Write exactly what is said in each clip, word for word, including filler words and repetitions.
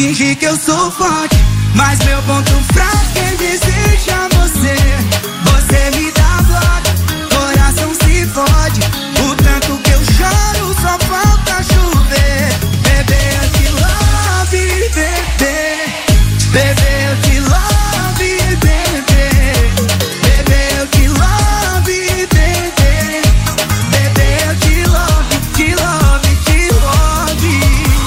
Finge que eu sou forte, mas meu ponto fraco é desejar você. Você me dá bloco, coração se fode. O tanto que eu choro só falta chover. Bebê, eu te love, bebê. Bebê, eu te love, bebê. Bebê, eu te love, bebê. Bebê, eu te love, te love, te love.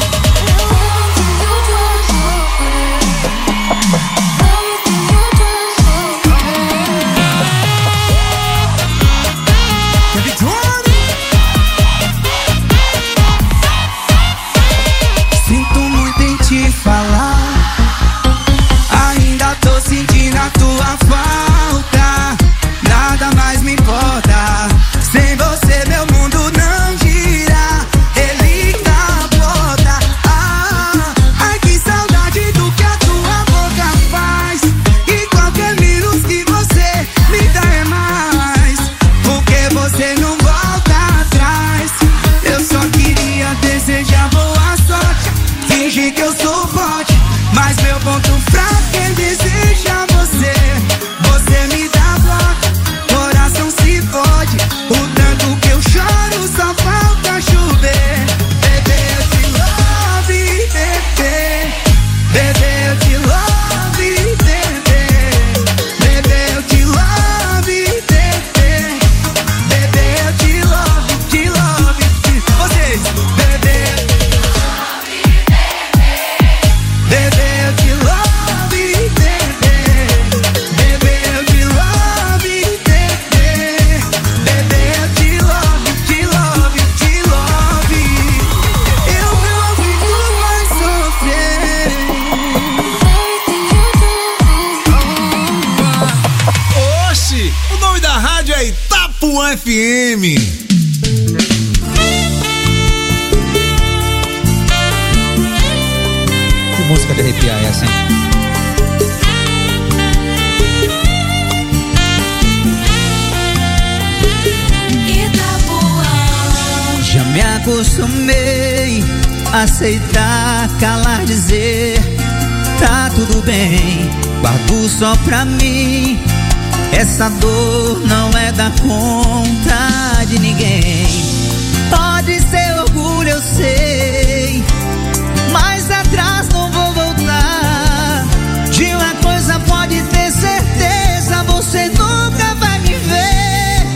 Sinto muito em te falar, ainda tô sentindo a tua falta. Nada mais me importa, sem você meu mundo não gira. Ele capota. Ah, ai que saudade do que a tua boca faz. E qualquer minuto que você me dá é mais, porque você não volta atrás. Eu só queria desejar boa sorte. Finge que eu sou forte, mas meu ponto fraco é desejar você. Você me dá bloco, coração se fode. O tanto que eu choro só falta chover. Bebê, eu te love, bebê. Bebê, eu te love, bebê. Bebê, eu te love, bebê. Bebê, eu te love, te love, te... Vocês, bebê. Bebê, eu te love, bebê. Bebê, eu te love, bebê. Bebê, eu te love, te love, te love. Eu não aguento mais sofrer. Oxi, o nome da rádio é Itapuã F M. Que música de arrepiar é essa, hein? Já me acostumei a aceitar, calar, dizer tá tudo bem, guardo só pra mim. Essa dor não é da conta de ninguém. Pode ser orgulho, eu sei, mas atrás não vou voltar. De uma coisa pode ter certeza, você nunca vai me ver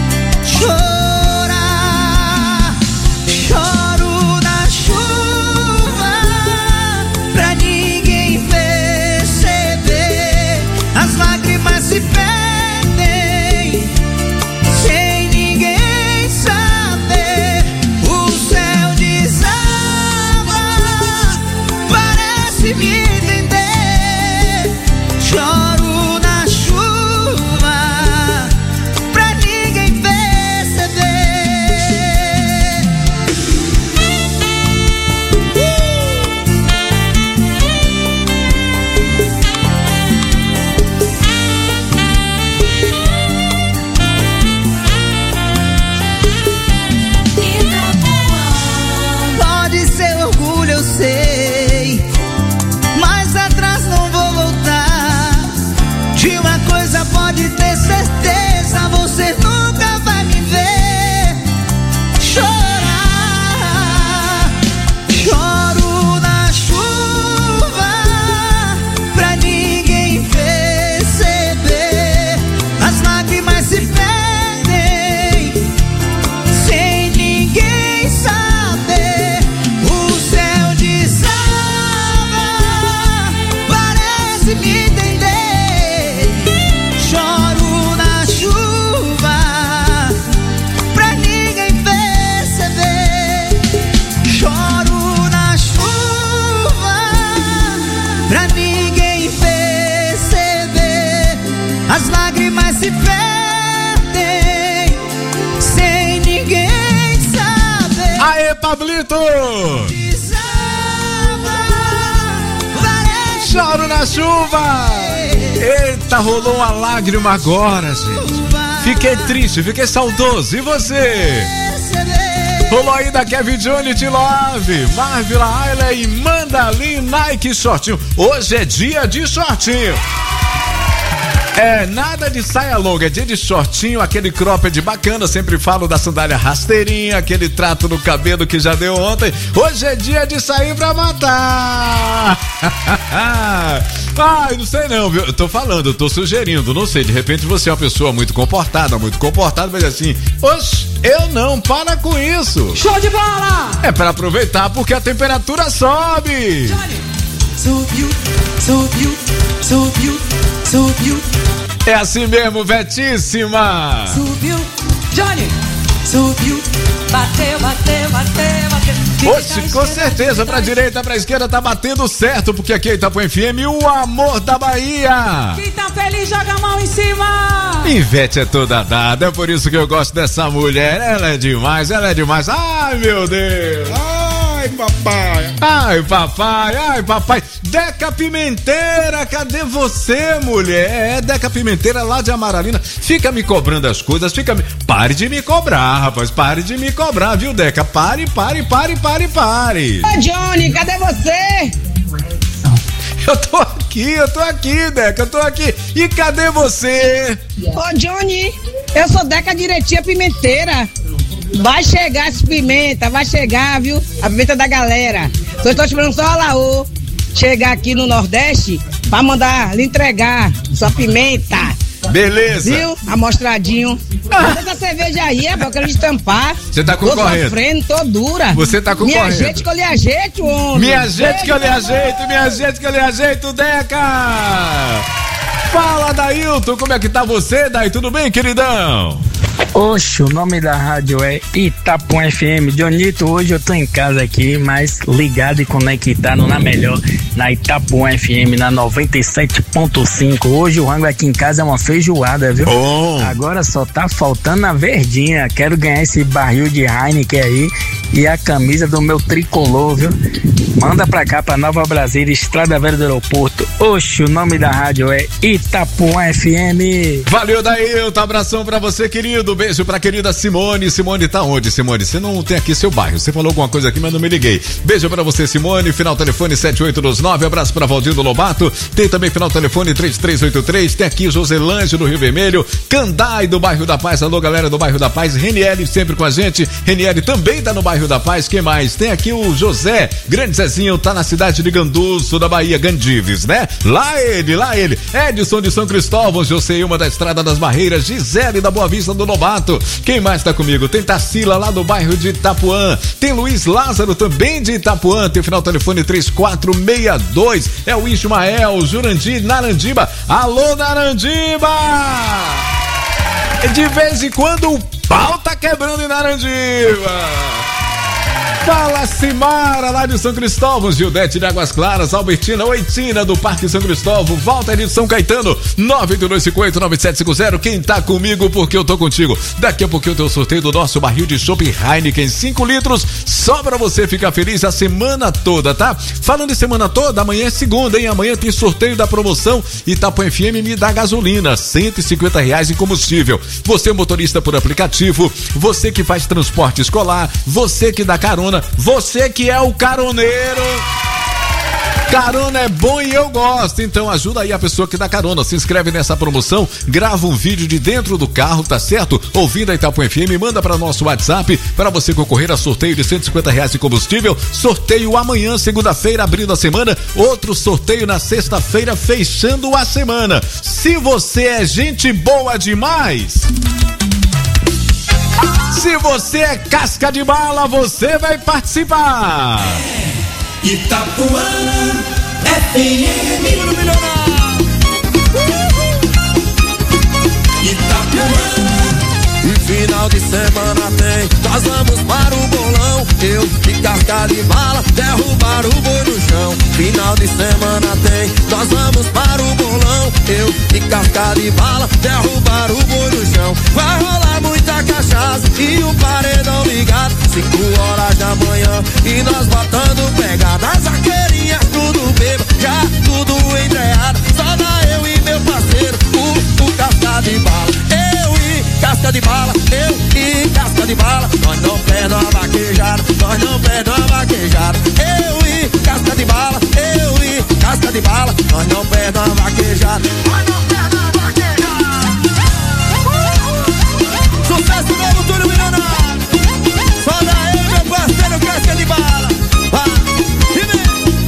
chorar. Choro na chuva pra ninguém perceber. As lágrimas se perdem sem ninguém saber. O céu desaba, parece me entender. Choro na chuva pra ninguém perceber. Pode ser orgulho, eu sei, mas atrás não vou voltar. De uma coisa pode ter certeza, você nunca vai me ver chorar. Choro na chuva pra ninguém perceber. As lágrimas se perdem sem ninguém saber. O céu desaba, parece me entender. Choro na chuva pra ninguém perceber. Choro na chuva pra ninguém perceber. As lágrimas se perdem sem ninguém saber. Aê, Pablito! Desaba, parece Choro na chuva! Eita, rolou uma lágrima agora, gente. Fiquei triste, fiquei saudoso. E você? perceber. Rolou ainda Kevin Johnny de Love, Marvila Ayla e Mandalin Nike Shortinho. Hoje é dia de shortinho. É, nada de saia longa, é dia de shortinho, aquele cropped bacana, sempre falo da sandália rasteirinha, aquele trato no cabelo que já deu ontem. Hoje é dia de sair pra matar. Ai, não sei não, viu? Eu tô falando, eu tô sugerindo, não sei, de repente você é uma pessoa muito comportada, muito comportada, mas assim, oxe, eu não, para com isso. Show de bola! É pra aproveitar porque a temperatura sobe. Johnny. Subiu, subiu, subiu, subiu. É assim mesmo, Vetíssima. Subiu, Johnny. Subiu, bateu, bateu, bateu, bateu. Oxe, com certeza, pra direita, pra esquerda tá batendo certo, porque aqui é Itapuã F M, o amor da Bahia. Quem tá feliz joga a mão em cima. Ivete é toda dada, é por isso que eu gosto dessa mulher, ela é demais, ela é demais. Ai, meu Deus. Ai, papai. Ai, papai, ai, papai. Deca Pimenteira, cadê você, mulher? É, Deca Pimenteira lá de Amaralina. Fica me cobrando as coisas, fica me... Pare de me cobrar, rapaz, pare de me cobrar, viu, Deca? Pare, pare, pare, pare, pare. Ô, Johnny, cadê você? Eu tô aqui, eu tô aqui, Deca, eu tô aqui. E cadê você? Ô, Johnny, eu sou Deca Direitinha Pimenteira. Vai chegar essa pimenta, vai chegar, viu? A pimenta da galera. Só estou esperando só a Laô chegar aqui no Nordeste pra mandar lhe entregar sua pimenta. Beleza. Viu? Amostradinho. Ah. Essa cerveja aí, é pra eu quero estampar. Você tá concorrendo. Tô sofrendo, tô dura. Você tá concorrendo. Minha gente que eu lhe ajeito, homem. Minha gente que eu lhe ajeito, minha gente que eu lhe ajeito, Deca. Fala, Dailton, como é que tá você, Daí? Tudo bem, queridão? Oxe, o nome da rádio é Itapuã F M. Dionito, hoje eu tô em casa aqui, mas ligado e conectado na melhor, na Itapuã F M, na noventa e sete ponto cinco. Hoje o rango aqui em casa é uma feijoada, viu? Bom. Agora só tá faltando a verdinha. Quero ganhar esse barril de Heineken aí e a camisa do meu tricolor, viu? Manda pra cá, pra Nova Brasília, Estrada Velha do Aeroporto. Oxe, o nome da rádio é Itapuã F M. Valeu, Dailton, abração pra você, querido. Beijo pra querida Simone. Simone tá onde, Simone? Você não tem aqui seu bairro. Você falou alguma coisa aqui, mas não me liguei. Beijo pra você, Simone. Final telefone sete oito dois nove. Abraço pra Valdindo Lobato. Tem também final telefone três três oito três. Tem aqui Joselânge do Rio Vermelho. Candai do bairro da Paz. Alô, galera do bairro da Paz. Reniele sempre com a gente. Reniele também tá no bairro da Paz. Quem mais? Tem aqui o José. Grande Zezinho tá na cidade de Ganduço, da Bahia, Gandives, né? Lá ele, lá ele. Edson de São Cristóvão. Joseilma da Estrada das Barreiras. Gisele da Boa Vista do Lobato. Quem mais tá comigo? Tem Tarsila lá do bairro de Itapuã. Tem Luiz Lázaro também de Itapuã. Tem o final telefone três quatro seis dois. É o Ismael, Jurandir, Narandiba. Alô, Narandiba! De vez em quando o pau tá quebrando em Narandiba. Fala, Simara, lá de São Cristóvão, Gildete de Águas Claras, Albertina, Oitina do Parque São Cristóvão, Walter de São Caetano, nove oito dois cinco oito nove sete cinco zero. Quem tá comigo porque eu tô contigo. Daqui a pouquinho eu tenho o sorteio do nosso barril de chopp Heineken, cinco litros, só pra você ficar feliz a semana toda, tá? Falando em semana toda, amanhã é segunda, hein? Amanhã tem sorteio da promoção Itapuã F M me dá gasolina, cento e cinquenta reais em combustível. Você motorista por aplicativo, você que faz transporte escolar, você que dá carona, você que é o caroneiro. Carona é bom e eu gosto, então ajuda aí a pessoa que dá carona, se inscreve nessa promoção, grava um vídeo de dentro do carro, tá certo? Ouvindo a Itapuã F M, manda para nosso WhatsApp para você concorrer a sorteio de cento e cinquenta reais de combustível, sorteio amanhã, segunda-feira, abrindo a semana, outro sorteio na sexta-feira, fechando a semana. Se você é gente boa demais, se você é casca de bala, você vai participar. Itapuã F M. Itapuã. E final de semana tem, nós vamos para o bolão. Eu de casca de bala, derrubar o boi no chão. Final de semana tem, nós vamos para o bolão. Eu de casca de bala, derrubar o boi no chão. Vai rolar muita cachaça e o paredão ligado. Cinco horas da manhã e nós botando pegada. As arqueirinhas tudo bêbado, já tudo entreado. Só dá eu e meu parceiro, o, o casca de bala. Eu e casca de bala, eu e casca de bala. Nós não perdemos a vaqueira. vaquejada. Eu e casca de bala, eu e casca de bala, nós não perdemos a vaquejada. Nós não perdemos a vaquejada. Sucesso novo, Túlio Milionário. Só daí, meu parceiro, casca de bala. Vai, e vem.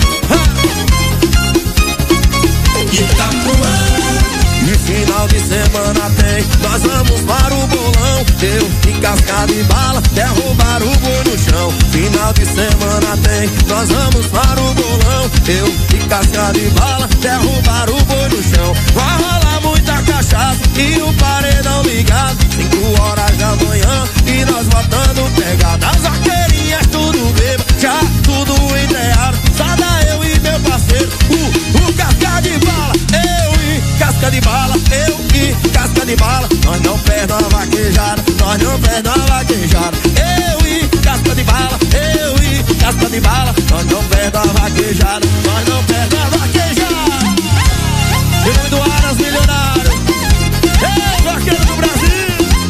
Itapuã. E final de semana tem, nós vamos para o bolão. Eu e casca de bala, derrubar o boi no chão. Final de semana tem, nós vamos para o bolão. Eu e casca de bala, derrubar o boi no chão. Vai rolar muita cachaça e o paredão ligado. Cinco horas da manhã e nós botando pegada. As vaqueirinhas tudo beba, já tudo enterrado. Sada eu e meu parceiro, o, o casca de bala. Eu e casca de bala, eu e casca de bala, nós não perdemos a vaquejada, nós não perdemos a vaquejada. Eu e casca de bala, eu e casca de bala, nós não perdemos a vaquejada, nós não perdemos a vaquejada. Em nome do Aras Milionário, ei, vaqueiro do Brasil.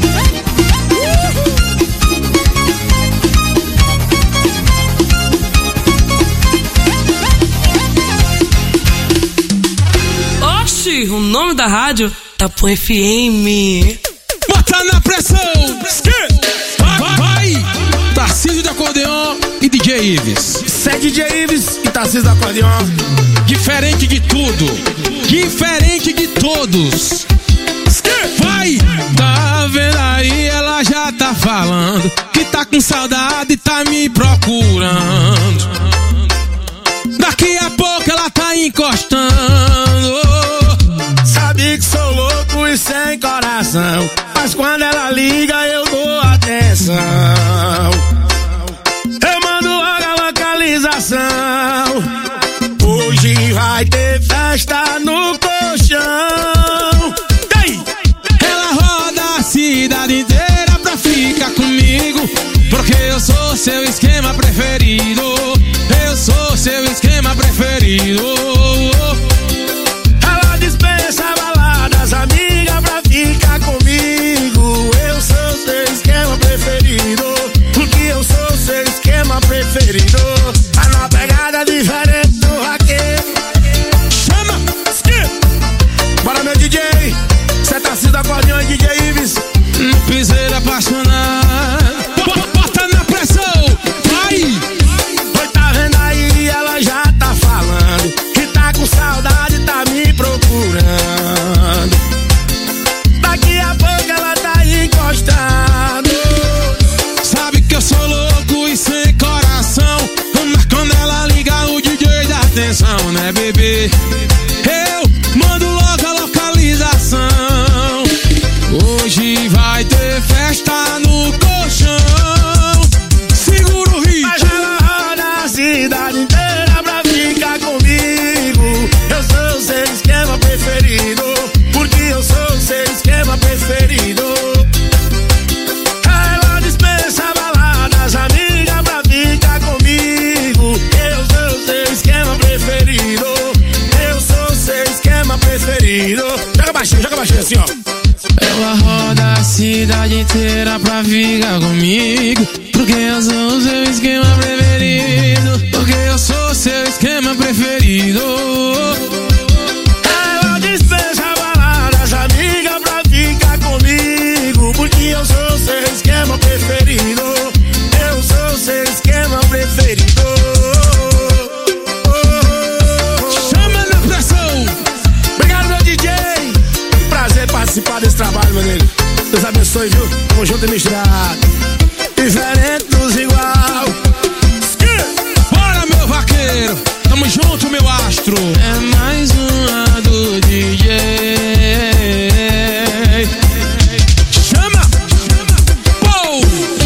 Oxi, o nome da rádio Itapuã F M. Bota na pressão! Vai, vai! Tarcísio de acordeon e D J Ives. Isso é D J Ives e Tarcísio de acordeon. Diferente de tudo, diferente de todos. Vai! Tá vendo aí, ela já tá falando que tá com saudade e tá me procurando. Daqui a pouco ela tá encostando. Sabe que sou louco e sem coração, mas quando ela liga eu dou atenção. Eu mando logo a localização. Hoje vai ter festa no colchão. Ei! Ela roda a cidade inteira pra ficar comigo, porque eu sou seu esquema preferido. Eu sou seu esquema preferido. Ela dispensa baladas, amiga, pra ficar comigo. Eu sou seu esquema preferido, porque eu sou seu esquema preferido. Tá numa pegada diferente do vaqueiro. Chama! Bora, meu D J. Cê tá sendo acordeão e D J Ives. No piseiro apaixonado. Bota na pressão! Vai! Oi, tá vendo aí? Ela já tá falando que tá com saudade, tá me procurando. Daqui a pouco ela tá encostando. Sabe que eu sou louco e sem coração, mas quando ela liga o D J dá atenção, né, bebê? Eu mando logo a localização. Hoje vai ter festa no colchão. Segura o ritmo. Mas ela roda a cidade inteira pra ficar comigo. Eu sou o seu esquema preferido, porque eu sou o seu esquema preferido. Ela dispensa baladas, amiga, pra ficar comigo. Eu sou o seu esquema preferido. Eu sou o seu esquema preferido. Joga baixinho, joga baixinho assim, ó. Ela roda a cidade inteira pra ficar comigo, porque eu sou o seu esquema preferido. Porque eu sou o seu esquema preferido. Ela dispensa baladas, amiga, pra ficar comigo, porque eu sou o seu esquema preferido. Eu sou o seu esquema preferido. Chama na pressão! Obrigado, meu D J. Prazer participar desse trabalho, meu amigo. Deus abençoe, viu? Tamo junto e misturado. Diferente dos igual. Bora, meu vaqueiro! Tamo junto, meu astro! É mais uma do D J. Chama! Pou!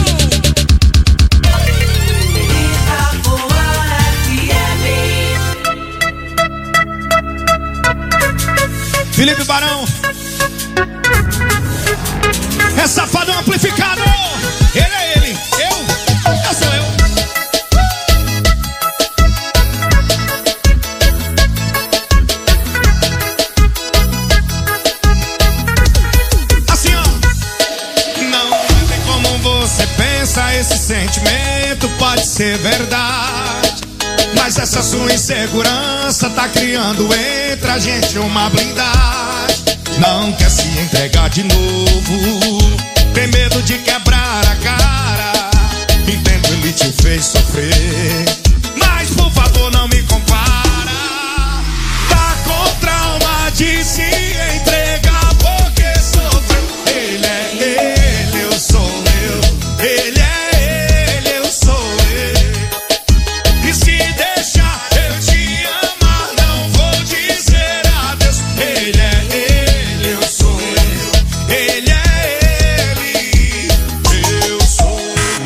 Felipe Barão. É safadão amplificado. Ele é ele. Eu. Eu sou eu. Assim, ó. Não é como você pensa. Esse sentimento pode ser verdade. Mas essa sua insegurança tá criando entre a gente uma blindagem. Não quer se entregar de novo, tem medo de quebrar a cara. Entendo, ele te fez sofrer, mas por favor não me compara. Tá com trauma de se entregar porque sofreu. Ele é ele, eu sou eu. Ele é ele, eu sou eu. E se deixar eu te amar, não vou dizer adeus. Ele é ele, eu sou eu. Ele é ele, eu sou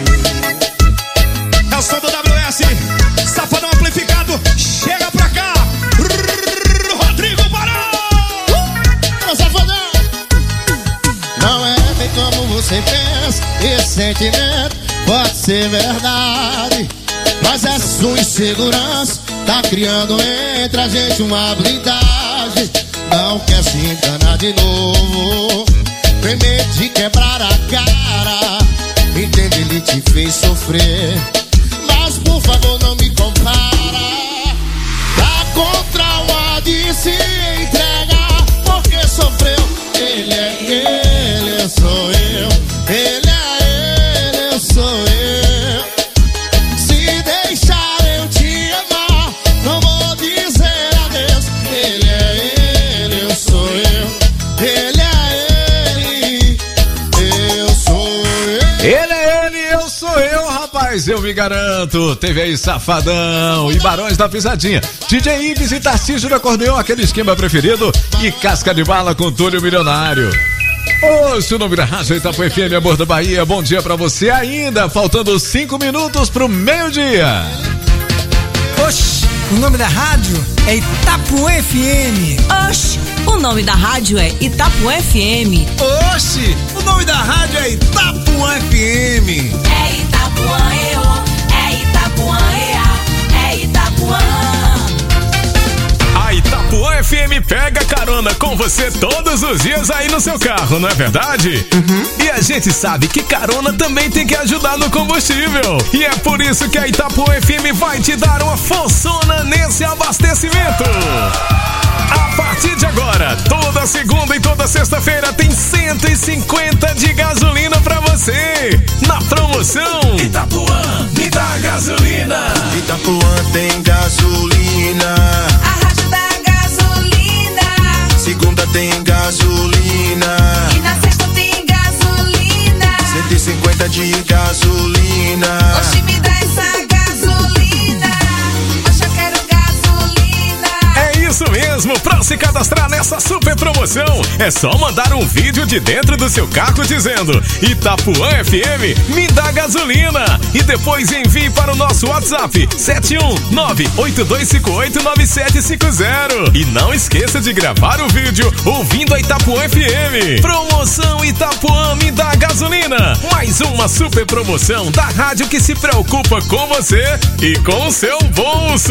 eu. É o som do W S, Safadão amplificado. Chega pra cá, Rodrigo Barão. Ô Safadão, não é bem como você pensa. Esse sentimento pode ser verdade, mas essa sua insegurança tá criando entre a gente uma blindagem. Não quer se enganar de novo, tem medo de quebrar a cara. Entende, ele te fez sofrer, mas por favor não me compara. Tá com trauma de se entregar porque sofreu. Ele é ele, eu sou eu. Ele é ele, eu sou eu. Se deixar eu te amar, não vou dizer adeus. Ele é ele, eu sou eu. Ele é ele, eu sou eu. Ele é ele, eu sou eu, rapaz, eu me garanto. Teve aí Safadão e Barões da Pisadinha, D J Ives e Tarcísio do Acordeão, aquele esquema preferido, e Casca de Bala com Túlio Milionário. Hoje o nome da rádio Itapuã F M, Amor da Bahia. Bom dia pra você ainda, faltando cinco minutos pro meio-dia. Oxi, o nome da rádio é Itapuã F M. Oxi, o nome da rádio é Itapuã F M. Oxi, o nome da rádio é Itapuã F M. É Itapuã, eu, é Itapuã, é, é Itapuã. A Itapuã F M pega carona com você todos os dias aí no seu carro, não é verdade? Uhum. E a gente sabe que carona também tem que ajudar no combustível. E é por isso que a Itapuã F M vai te dar uma forçona nesse abastecimento. A partir de agora, toda segunda e toda sexta-feira tem cento e cinquenta de gasolina pra você. Na promoção Itapuã, me dá gasolina. Itapuã tem gasolina. A rádio da gasolina. Segunda tem gasolina. E na sexta tem gasolina. cento e cinquenta de gasolina. Oxe, me dá essa gasolina. Oxe, eu quero gasolina. É isso mesmo, pra se cadastrar nessa super promoção, é só mandar um vídeo de dentro do seu carro dizendo Itapuã F M, me dá gasolina. E depois envie para o nosso WhatsApp sete um nove oito dois cinco oito nove sete cinco zero. E não esqueça de gravar o vídeo ouvindo a Itapuã F M. Promoção Itapuã, me dá gasolina. Mais uma super promoção da rádio que se preocupa com você e com o seu bolso.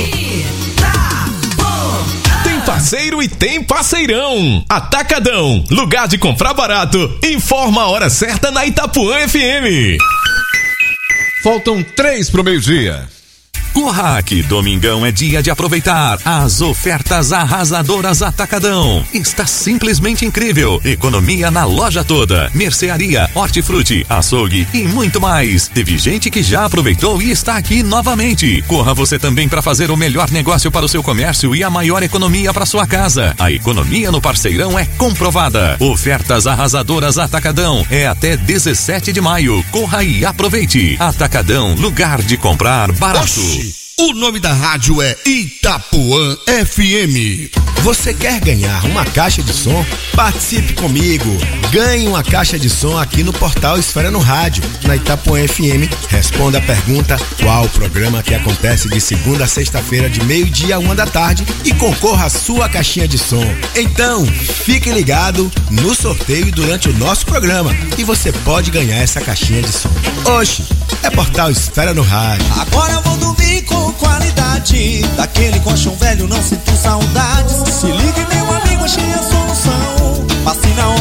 Tem parceiro e tem parceirão. Atacadão, lugar de comprar barato. Informa a hora certa na Itapuã F M. Faltam três pro meio-dia. Corra aqui, domingão é dia de aproveitar as ofertas arrasadoras Atacadão. Está simplesmente incrível. Economia na loja toda. Mercearia, hortifruti, açougue e muito mais. Teve gente que já aproveitou e está aqui novamente. Corra você também para fazer o melhor negócio para o seu comércio e a maior economia para sua casa. A economia no Parceirão é comprovada. Ofertas arrasadoras Atacadão é até dezessete de maio. Corra e aproveite. Atacadão, lugar de comprar barato. Oxi. O nome da rádio é Itapuã F M. Você quer ganhar uma caixa de som? Participe comigo. Ganhe uma caixa de som aqui no portal Esfera no Rádio, na Itapuã F M. Responda a pergunta: qual o programa que acontece de segunda a sexta-feira de meio-dia a uma da tarde, e concorra à sua caixinha de som. Então, fique ligado no sorteio durante o nosso programa e você pode ganhar essa caixinha de som. Oxi, é portal Esfera no Rádio. Agora eu vou dormir com qualidade, daquele colchão velho não sinto saudades. Se ligue, meu amigo, achei a solução. Passe na Ortosune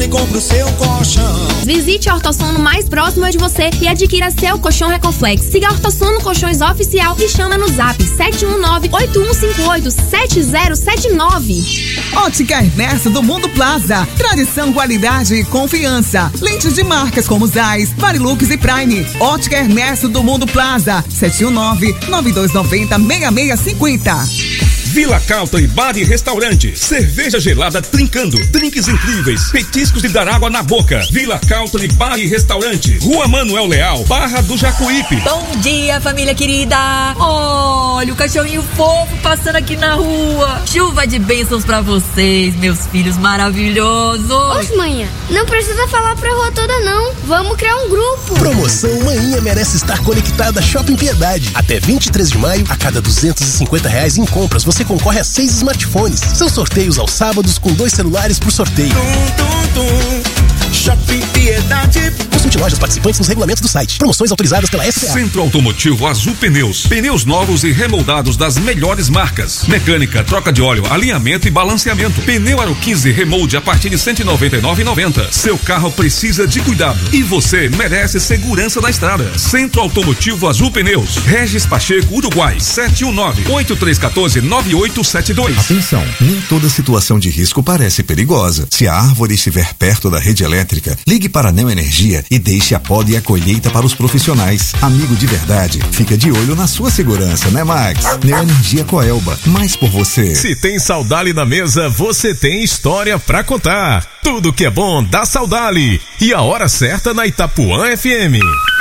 e compra o seu colchão. Visite a Ortosono mais próximo de você e adquira seu colchão Recoflex. Siga a Ortosono Colchões Oficial e chama no zap sete um nove, oito um cinco oito, sete zero sete nove. Ótica Ernesto do Mundo Plaza. Tradição, qualidade e confiança. Lentes de marcas como Zeiss, Varilux e Prime. Ótica Ernesto do Mundo Plaza. sete um nove, nove dois nove zero, seis seis cinco zero. Vila Country Bar e Restaurante. Cerveja gelada trincando, drinks incríveis, petiscos de dar água na boca. Vila Country Bar e Restaurante. Rua Manuel Leal, Barra do Jacuípe. Bom dia, família querida. Olha o cachorrinho fofo passando aqui na rua. Chuva de bênçãos pra vocês, meus filhos maravilhosos. Ô, manhã, não precisa falar pra rua toda não. Vamos criar um grupo. Promoção Manhã Merece Estar Conectada Shopping Piedade. Até vinte e três de maio, a cada duzentos e cinquenta reais em compras, você concorre a seis smartphones. São sorteios aos sábados com dois celulares por sorteio. Tum, tum, tum. Shopping Piedade. Consulte lojas participantes nos regulamentos do site. Promoções autorizadas pela S P A. Centro Automotivo Azul Pneus. Pneus novos e remoldados das melhores marcas. Mecânica, troca de óleo, alinhamento e balanceamento. Pneu Aro quinze Remold a partir de cento e noventa e nove reais e noventa centavos. Seu carro precisa de cuidado e você merece segurança na estrada. Centro Automotivo Azul Pneus. Regis Pacheco, Uruguai. sete um nove, oito três um quatro, nove oito sete dois. Atenção, nem toda situação de risco parece perigosa. Se a árvore estiver perto da rede elétrica, ligue para a Neo Energia e deixe a poda e a colheita para os profissionais. Amigo de verdade, fica de olho na sua segurança, né, Max? Neo Energia Coelba, mais por você. Se tem Saudali na mesa, você tem história pra contar. Tudo que é bom dá Saudali. E a hora certa na Itapuã F M.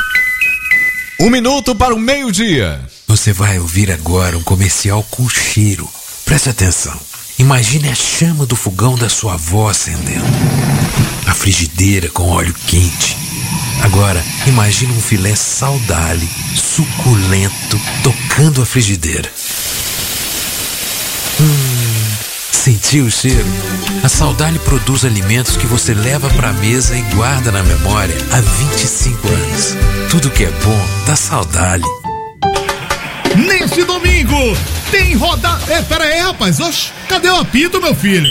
Um minuto para o meio-dia. Você vai ouvir agora um comercial com cheiro. Preste atenção. Imagine a chama do fogão da sua avó acendendo. A frigideira com óleo quente. Agora, imagine um filé Saudali, suculento, tocando a frigideira. Hum, sentiu o cheiro? A Saudali produz alimentos que você leva para a mesa e guarda na memória há vinte e cinco anos. Tudo que é bom dá Saudali. Neste domingo tem rodada. É, pera aí, rapaz. Oxe, cadê o apito, meu filho?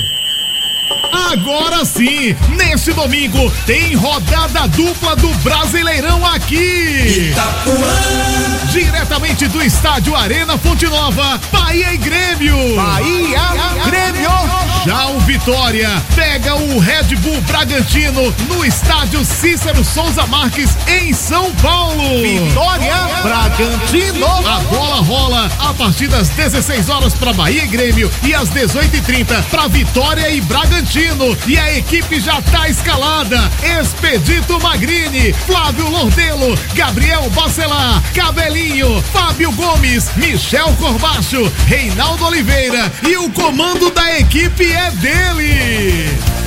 Agora sim, neste domingo tem rodada dupla do Brasileirão aqui. Itapuã. Diretamente do estádio Arena Fonte Nova, Bahia e Grêmio. Bahia e Grêmio. Já o Vitória pega o Red Bull Bragantino no estádio Cícero Souza Marques em São Paulo. Vitória, Bragantino. A bola rola a partir das dezesseis horas para Bahia e Grêmio e às dezoito e trinta para Vitória e Bragantino. E a equipe já tá escalada: Expedito Magrini, Flávio Lordelo, Gabriel Bacelar, Cabelinho, Fábio Gomes, Michel Corbacho, Reinaldo Oliveira, e o comando da equipe é dele,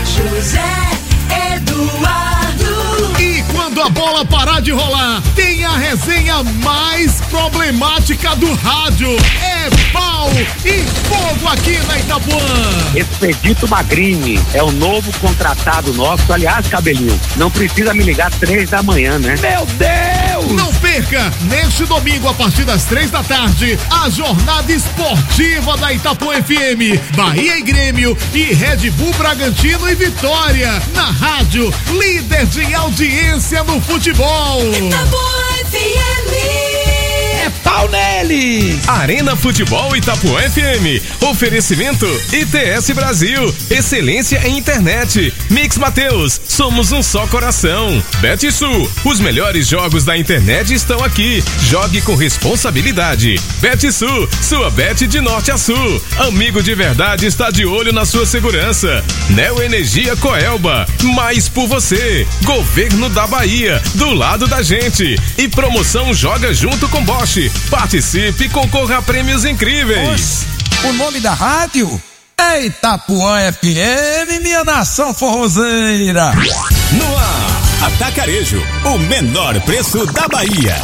José Eduardo. E quando a bola parar de rolar, tem a resenha mais problemática do rádio. É pau e fogo aqui na Itapuã. Expedito Magrini é o novo contratado nosso. Aliás, Cabelinho, não precisa me ligar três da manhã, né? Meu Deus! Não perca, neste domingo a partir das três da tarde, a jornada esportiva da Itapuã F M. Bahia e Grêmio e Red Bull Bragantino e Vitória. Na rádio, líder de audiência no futebol. Itapuã F M. É pau neles! Arena Futebol Itapuã F M. Oferecimento I T S Brasil. Excelência em internet. Mix Mateus. Somos um só coração. BetSul. Os melhores jogos da internet estão aqui. Jogue com responsabilidade. BetSul. Sua bet de norte a sul. Amigo de verdade está de olho na sua segurança. Neo Energia Coelba. Mais por você. Governo da Bahia. Do lado da gente. E promoção Joga Junto com Bosch. Participe e concorra a prêmios incríveis. Oxe, o nome da rádio é Itapuã F M, minha nação forrozeira. No ar, Atacarejo, o menor preço da Bahia.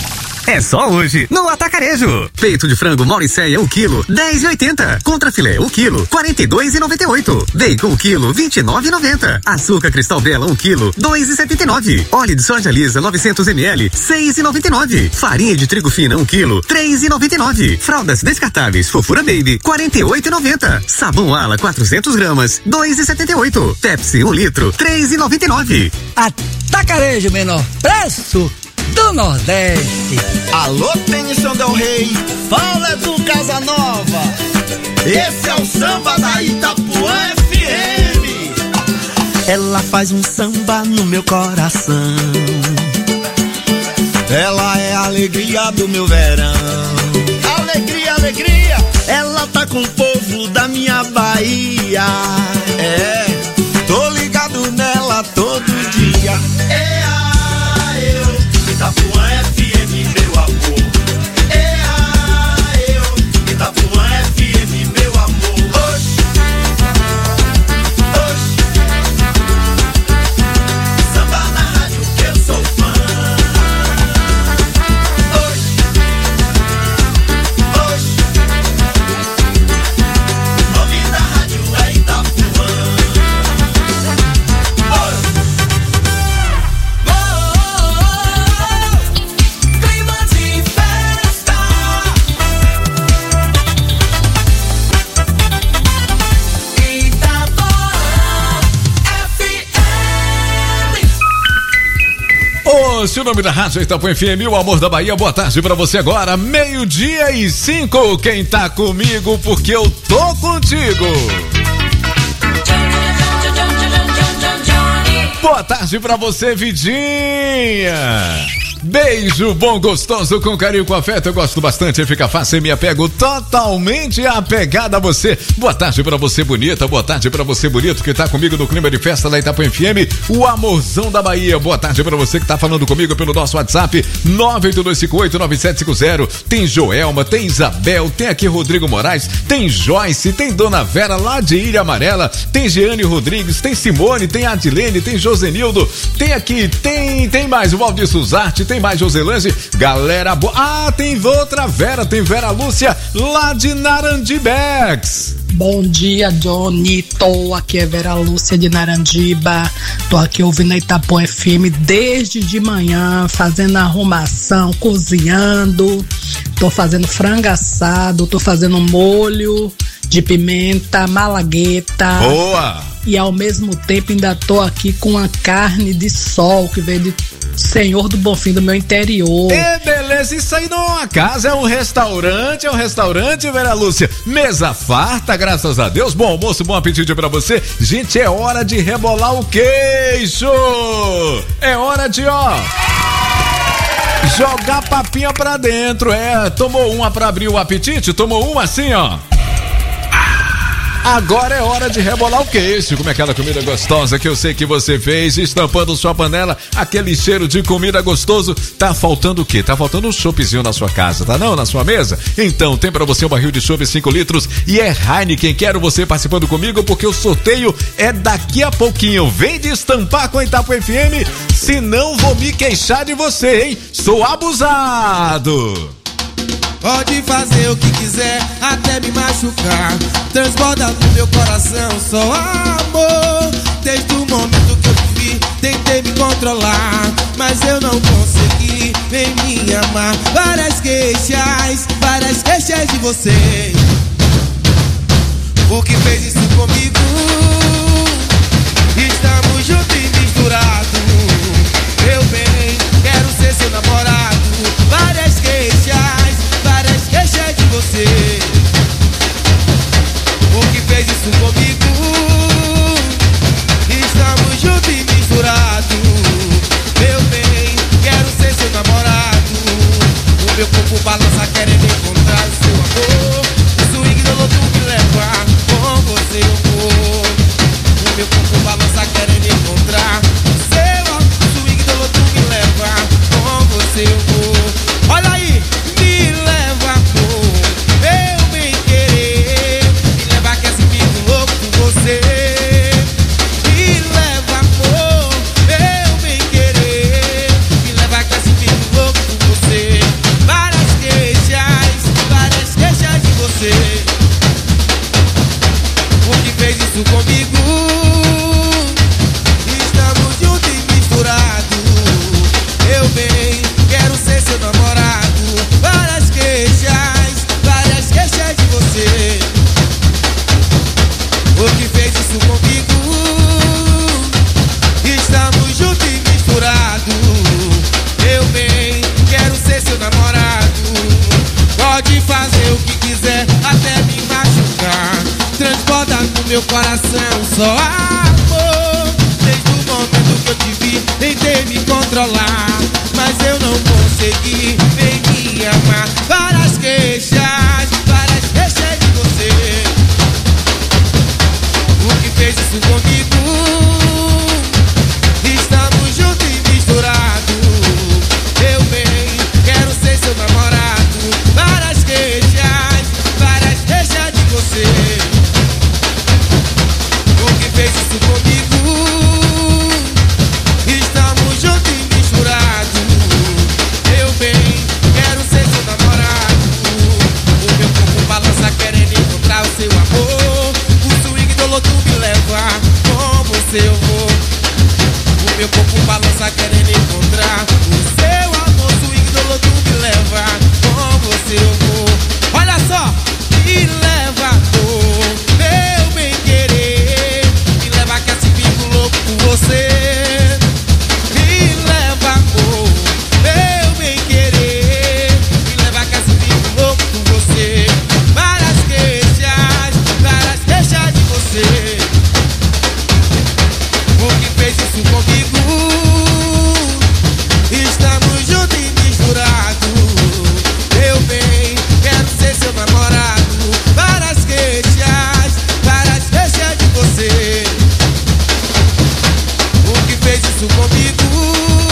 É só hoje, no Atacarejo. Peito de frango Mauricéia, um quilo, dez e oitenta. Contrafilé, um quilo, quarenta e dois e noventa e oito. Bacon, um quilo, vinte e nove e noventa. Açúcar Cristal Bela, um quilo, dois e setenta e nove. Óleo de soja lisa, novecentos mililitros, seis e noventa e nove. Farinha de trigo fina, um quilo, três e noventa e nove. Fraldas descartáveis Fofura Baby, quarenta e oito e noventa. Sabão Ala, quatrocentos gramas, dois e setenta e oito. Pepsi, um litro, três e noventa e nove. Atacarejo, menor preço do Nordeste. Alô, Tênisson Del Rey, fala do Casa Nova. Esse é o samba da Itapuã F M. Ela faz um samba no meu coração. Ela é a alegria do meu verão. Alegria, alegria. Ela tá com o povo da minha Bahia. É, tô ligado nela todo dia. É a eu, Itapuã F M, meu amor. É a eu, Itapuã F M, meu amor. Oxi, oxi. Samba na rádio que eu sou fã. Oxi, oxi. Nome da rádio é Itapuã. Se o nome da rádio é Itapuã F M, o amor da Bahia, boa tarde pra você agora, meio-dia e cinco, quem tá comigo porque eu tô contigo. Boa tarde pra você, Vidinha. Beijo bom, gostoso, com carinho, com afeto, eu gosto bastante, fica fácil e me apego totalmente apegada a você. Boa tarde pra você bonita, boa tarde pra você bonito que tá comigo no clima de festa da Itapuã F M, o amorzão da Bahia. Boa tarde pra você que tá falando comigo pelo nosso WhatsApp nove oito dois cinco oito nove sete cinco zero. Tem Joelma, tem Isabel, tem aqui Rodrigo Moraes, tem Joyce, tem Dona Vera lá de Ilha Amarela, tem Jeane Rodrigues, tem Simone, tem Adilene, tem Josenildo, tem aqui, tem, tem mais o Valdir Suzarte, tem mais Joselange, galera boa. Ah, tem outra Vera, tem Vera Lúcia lá de Narandibex. Bom dia, Johnny. Tô aqui, é Vera Lúcia de Narandiba. Tô aqui ouvindo a Itapuã F M desde de manhã, fazendo arrumação, cozinhando. Tô fazendo frango assado, tô fazendo molho de pimenta, malagueta. Boa! E ao mesmo tempo ainda tô aqui com a carne de sol que veio de Senhor do Bonfim do meu interior. É, beleza, isso aí não é uma casa, é um restaurante, é um restaurante, Vera Lúcia. Mesa farta, graças a Deus. Bom almoço, bom apetite pra você. Gente, é hora de rebolar o queixo. É hora de, ó, jogar papinha pra dentro. É, tomou uma pra abrir o apetite? Tomou uma assim, ó. Agora é hora de rebolar o queixo, como é aquela comida gostosa que eu sei que você fez, estampando sua panela, aquele cheiro de comida gostoso. Tá faltando o quê? Tá faltando um choppzinho na sua casa, tá não? Na sua mesa? Então tem pra você um barril de chopp cinco litros e é Heineken. Quero você participando comigo porque o sorteio é daqui a pouquinho. Vem de estampar com a Itapuã F M, senão vou me queixar de você, hein? Sou abusado. Pode fazer o que quiser, até me machucar. Transborda no meu coração só amor. Desde o momento que eu te vi, tentei me controlar, mas eu não consegui. Vem me amar. Várias queixas, várias queixas de você. O que fez isso comigo? Estamos juntos e misturados. Meu bem, quero ser seu namorado. Várias queixas, várias queixas de você. O que fez isso comigo? Estamos juntos e misturados. Meu bem, quero ser seu namorado. O meu corpo balança querendo encontrar o seu amor. O swing do louco me leva, com você eu vou. O meu corpo balança querendo encontrar o seu amor. O swing do louco me leva, com você eu vou. Olha aí, me leva com meu bem querer. Me leva que esse fico louco por você. Me leva com meu bem querer. Me leva que esse fico louco por você. Estamos juntos e misturados. Eu bem, quero ser seu namorado. Várias queixas, várias queixas de você. O que fez isso comigo? Estamos juntos e misturados. Eu bem, quero ser seu namorado. Pode fazer o que quiser, até me machucar. Transporta no meu coração só amor. Desde o momento que eu te vi, tentei me controlar, mas eu não consegui. Vem me amar. Várias queixas, várias queixas de você. O que fez isso comigo? Estamos juntos e misturados. Eu bem, quero ser seu namorado. Várias queixas, várias queixas de você. O que fez isso comigo? Estamos juntos e misturados. Eu bem, quero ser seu namorado. O meu corpo balança querendo encontrar o seu amor. O swing do lodo me leva, com você eu vou. O meu corpo balança querendo encontrar o seu amor. O swing do lodo me leva, com você eu vou. Olha só, me leva, oh, meu bem querer. Me leva que assim fico louco por você. Me leva, oh, meu bem querer. Me leva que assim fico louco por você. Várias queixas, várias queixas de você. O que fez isso comigo? Estamos juntos e misturados. Eu bem, quero ser seu namorado. Várias queixas, várias queixas de você. O que fez isso comigo?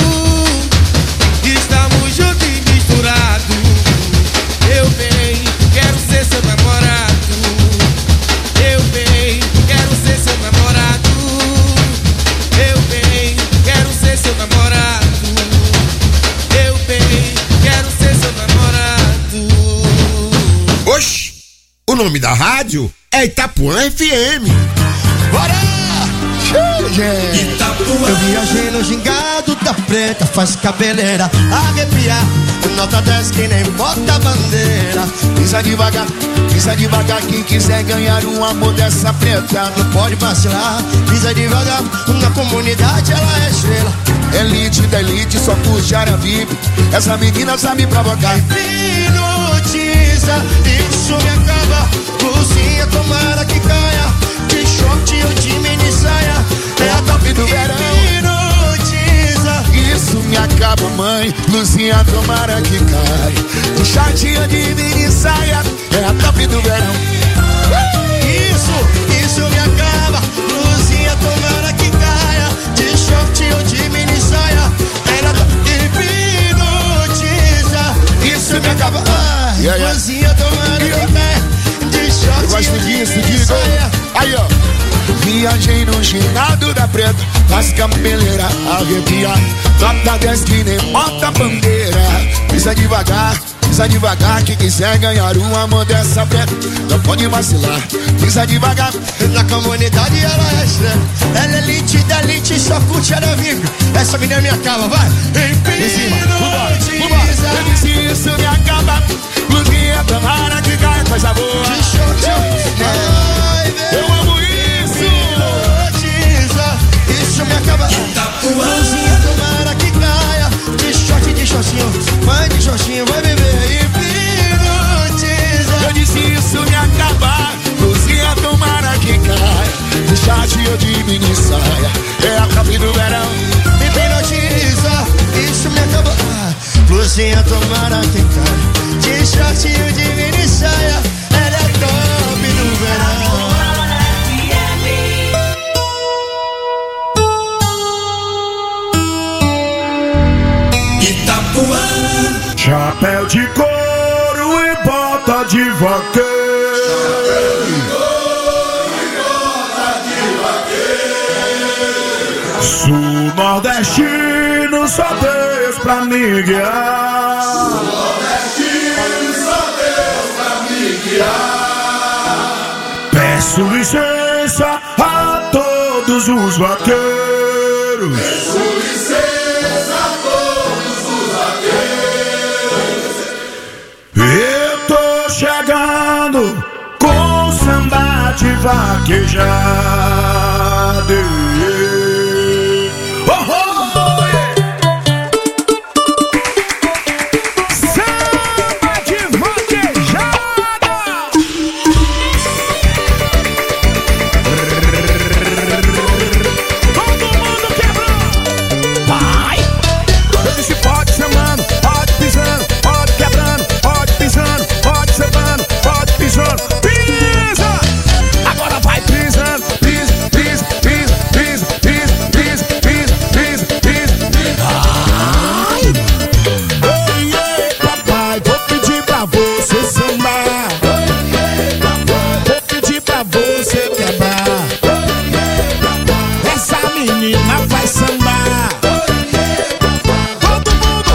Estamos juntos e misturados. Eu bem, quero ser seu namorado. Eu bem, quero ser seu namorado. Eu bem, quero ser seu namorado. Eu bem, quero ser seu namorado. Oxi, o nome da rádio é Itapuã F M. Bora! Gente, eu viajei no gingado da preta, faz cabeleira arrepiar. Nota dez que nem bota bandeira. Pisa devagar, pisa devagar. Quem quiser ganhar um amor dessa preta não pode vacilar. Pisa devagar, na comunidade ela é estrela. Elite da elite, só puxar a V I P. Essa menina sabe provocar. Hipnotiza, isso me acaba. Luzinha, tomara que caia. De short ou de mini saia, é a top do verão. Hipnotiza, isso me acaba, mãe. Luzinha, tomara que caia. De short ou de mini saia, é a top do verão. Isso, isso me acaba. Luzinha, tomara que caia. De short ou de mini saia, ela hipnotiza. Isso me acaba. Ah, yeah, yeah. Luzinha, tomara yeah. que caia. De short eu gosto disso, de mini disso. saia. Aí, ó. Viajei no ginado da preta, faz cabeleira arrepiar. Nota dez que nem bota bandeira. Pisa devagar, pisa devagar. Quem quiser ganhar um amor dessa preta não pode vacilar. Pisa devagar. Na comunidade ela é estrela. Ela é elite da elite, só curte ela vive. Essa menina me acaba, vai. Em cima, vambora, vambora. Eu disse isso me acaba. Luzinha, tomara que caia, coisa boa. De short, eu amo isso. Isso me acaba. Luzinha, tomara que caia. De short, de shortinho. Vai de shortinho, vai beber. Hipnotiza. Eu disse isso me acaba. Luzinha, tomara que caia. De short ou de mini saia, é a top do verão. Hipnotiza. Isso me acaba. Luzinha, tomara que caia. De short ou de mini saia, ela é top do verão. Chapéu de couro e bota de vaqueiro. Chapéu de couro e bota de vaqueiro. Sul nordestino, só Deus pra me guiar. Sul nordestino, só Deus pra me guiar. Peço licença a todos todos os vaqueiros. Com licença, todos os vaqueiros. Eu tô chegando com samba de vaquejada. Oh, oh, yeah. Samba de vaquejada. Todo mundo quebrando. Vai. Eu disse pode chamando, pode pisando, pode quebrando, pode pisando, pode sambando, pode pisando. Pisa. Agora vai pisando, pisa, pisa, pisa, pisa, pisa, pisa, pisa, pisa, pisa, pisa. Ai. Ei, ei, papai, vou pedir pra você sambar. Vou pedir pra você quebrar. Essa menina vai sambar. Todo mundo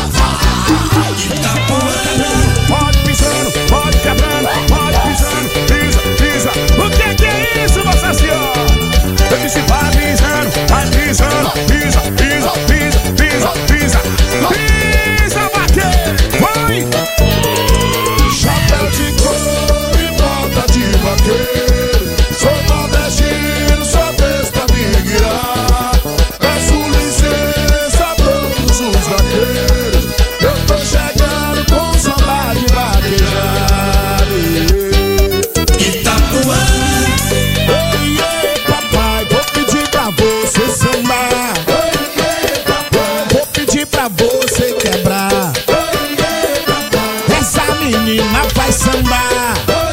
pode pisando, pode quebrando, pode pisando, pisa, pisa. O que que é isso, Nossa Senhora? Eu disse vai pisando, vai pisando, pisa, pisa, pisa, pisa, pisa. Pisa, vaqueiro, vai! Chapéu de couro e bota de vaqueiro. Sou nordestino, sou vez pra me guiar. Peço licença a todos os vaqueiros. Eu tô chegando com samba de vaquejada. Itapuã. Ei, ei, papai, vou pedir pra você sambar. Vou pedir pra você quebrar. Essa menina vai sambar.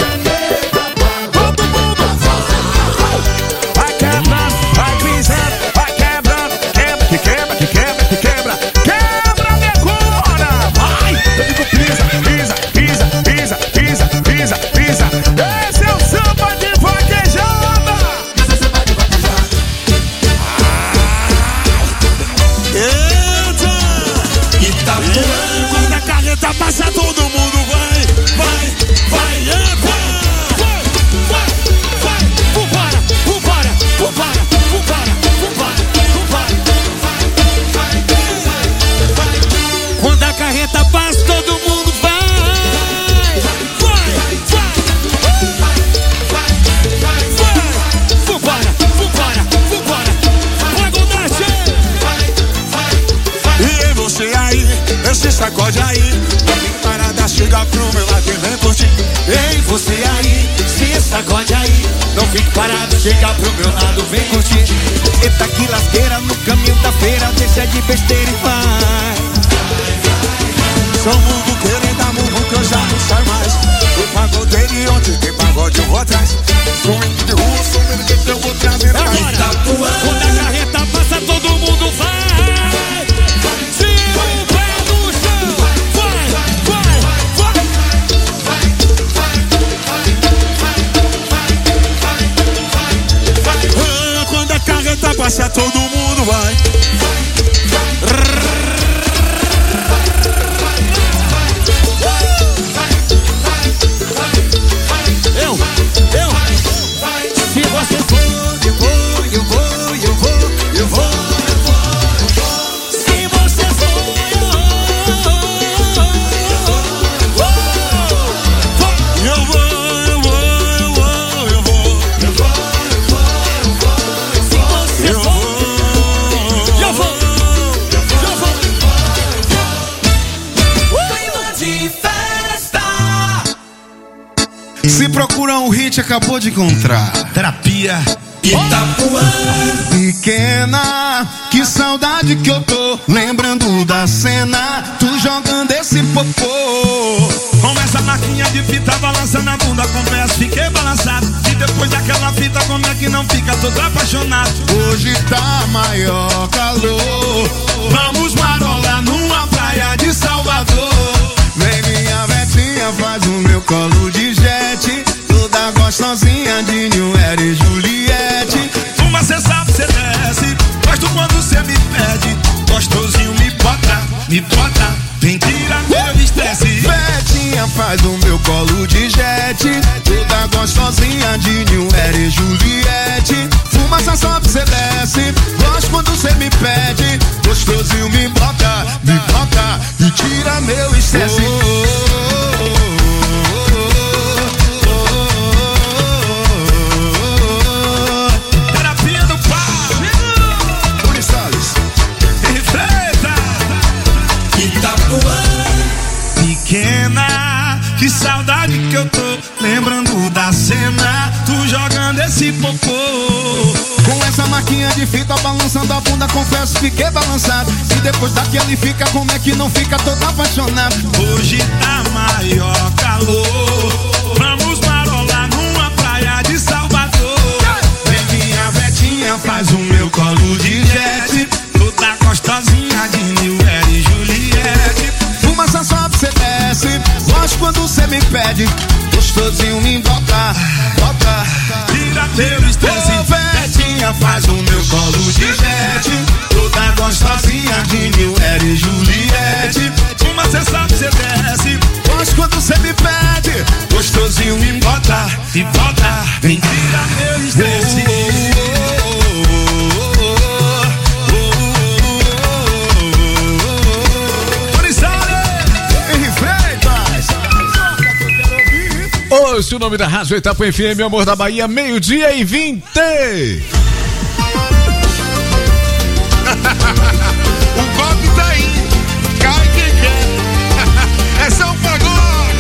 Todo mundo vai quebrando, vai pisando, vai quebrando. Quebra, que quebra, que quebra, que quebra. Quebra, decora. Vai. Eu digo pisa, pisa, pisa, pisa, pisa, pisa, pisa. Esse é o samba de vaquejada. Eita! Itapuã. Quando a carreta passa, todo mundo vai, vai, vai, epa! Vai, vai, vai, vambora, vambora, vambora, vambora, vambora, vambora. Quando a carreta passa, todo mundo vai, vai, vai, vai, vai, vambora, vambora, vambora, vai, Godarte! E você aí, esse sacode aí, parada, chega pro meu lado e vem curtir. Ei, você aí, se sacode aí, não fique parado, chega pro meu lado, vem curtir. Eita que lasqueira no caminho da feira, deixa de besteira e vai. Só mundo querendo dar murro que eu já não sai mais. O pagodeiro e onde tem pagode eu vou atrás. Swing de rua, sumindo que eu vou trazer pra Itapuã. Quando a carreta passa, todo mundo vai. Tira o pé do chão. Vai, vai, vai. Ah, quando a carreta passa, todo mundo vai. Eu, eu, se você for, eu vou, eu vou, eu vou, eu vou. Se você for, eu vou, eu vou, eu vou, eu vou, eu vou, eu vou, se você for, eu vou, eu vou. Clima de festa. Se procura um hit, acabou de encontrar. Terapia Itapuã. Pequena, que saudade que eu tô, lembrando da cena, tu jogando esse popô. Com essa marquinha de fita balançando a bunda, confesso, fiquei balançado. E depois daquela fita, como é que não fica todo apaixonado? Hoje tá maior calor, vamos marolar numa praia de Salvador. Vem minha vetinha, faz o meu colo de jet, toda gostosinha de New Era e Juliette. Uma cê sabe, cê desce, gosto quando cê me pede, gostosinho me bota, me bota, vem tirar meu estresse. Vetinha, faz o meu colo de jet, toda gostosinha de New Era e Juliette. Fumaça sobe, cê desce, boquinha de fita balançando a bunda, confesso, fiquei balançado. E depois daquele fica, como é que não fica todo apaixonado? Hoje tá maior calor, vamos marolar numa praia de Salvador. Vem minha vetinha, faz o meu colo de jet, toda gostosinha de Nilber e Juliette. Fuma só só pra cê desce, gosto quando cê me pede, gostosinho me bota, bota. Tira teu estresse, vetinha, faz o meu colo de jet, toda gostosinha de Nilber e Juliette. Uma cê sabe, cê desce, gosto quando cê me pede, gostosinho me bota, me bota. Vem tirar meu estresse. Hoje o nome da rádio Itapuã F M, Amor da Bahia, meio-dia e vinte. O golpe tá aí, cai quem quer. É São Pagode.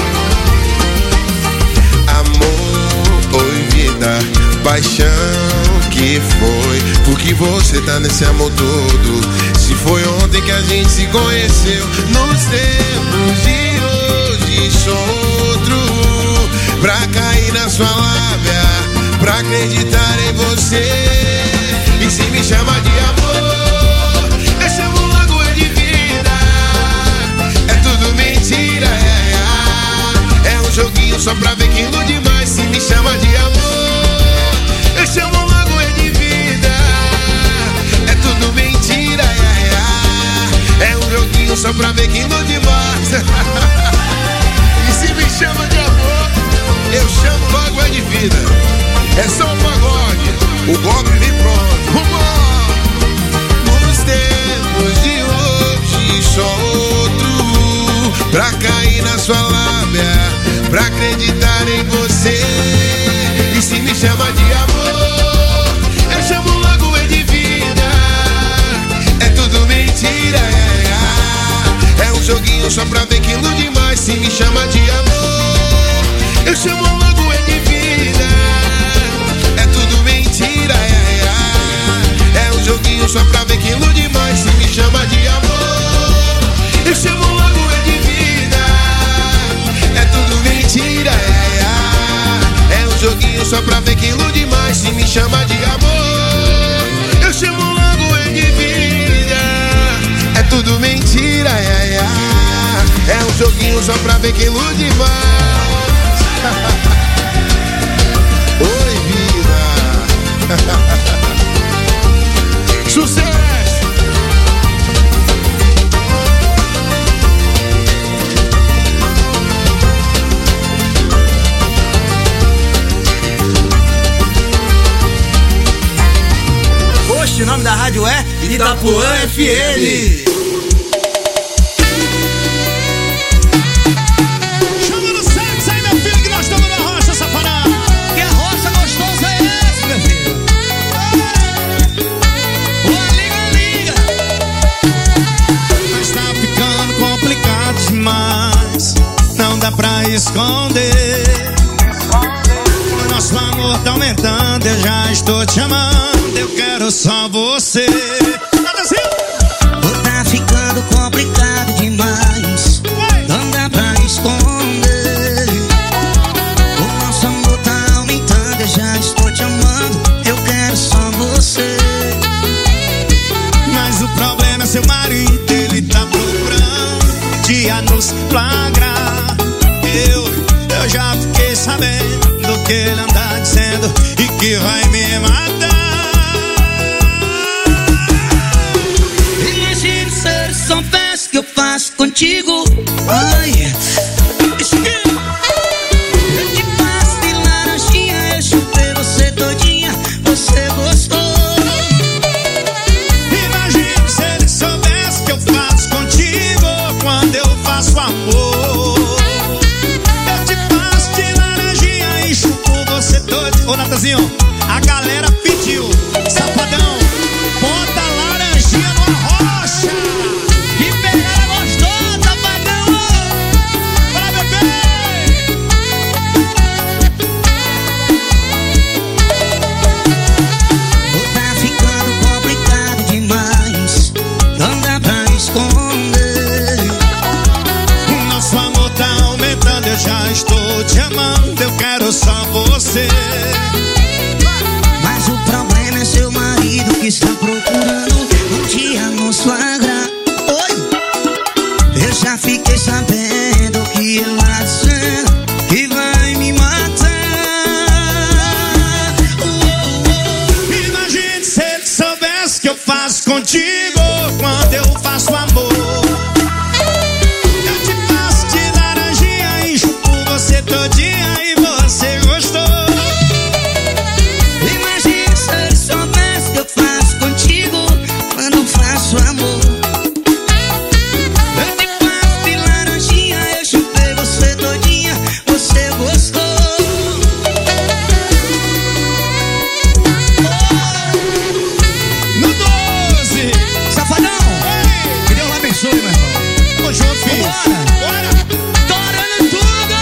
Amor, oi vida, paixão que foi, porque você tá nesse amor todo. Se foi ontem que a gente se conheceu, nos tempos de hoje sou outro. Pra cair na sua lábia, pra acreditar em você. E se me chama de amor, eu chamo logo é de vida. É tudo mentira, é, é, é um joguinho só pra ver quem ilude mais. Se me chama de amor, eu chamo logo é de vida. É tudo mentira, é, é, é um joguinho só pra ver quem ilude mais. E se me chama de amor, eu chamo logo é de vida. É só um pagode, o golpe vem pronto. Vamos! Nos tempos de hoje só outro, pra cair na sua lábia, pra acreditar em você. E se me chama de amor, eu chamo logo é de vida. É tudo mentira, é, é, é um joguinho só pra ver quem ilude mais. Se me chama de amor, eu chamo logo é de vida. É tudo mentira, é, é, é um joguinho só pra ver quem ilude mais. Se me chama de amor, eu chamo logo é de vida. É tudo mentira, é, é, é um joguinho só pra ver quem ilude mais. Se me chama de amor, eu chamo logo é de vida. É tudo mentira, é, é, é um joguinho só pra ver quem ilude mais. Oi, vida. Sucesso. Oxe, o nome da rádio é Itapuã F M. Mas não dá pra esconder. O nosso amor tá aumentando, eu já estou te amando. Eu quero só você. Tá ficando complicado demais, não dá pra esconder. O nosso amor tá aumentando, eu já estou te amando. Eu quero só você. Mas o problema é seu marido, ele tá procurando dia nos flagrar. Eu, eu já fiquei sabendo do que ele anda dizendo e que vai me matar. Imagine se eu soubesse que eu faço contigo. Ai, eu te passo de laranjinha, eu chupei você todinha, você gostou. Imagine se ele soubesse que eu faço contigo quando eu faço amor. Eu te passo de laranjinha e chupo você todo. Ô Natanzinho, a galera pediu, safadão, bota laranjinha numa rocha. Que pegada gostosa, safadão. contigo quando eu faço amor. Eu te passo de laranjinha, encho por você todinha e você gostou. Imagina se ele soubesse que eu faço contigo quando faço amor. Eu te passo de laranjinha, eu chupei você todinha, você gostou. No doze, Safadão, que Deus abençoe, meu irmão. tamo junto, filho. Bora, torando tudo.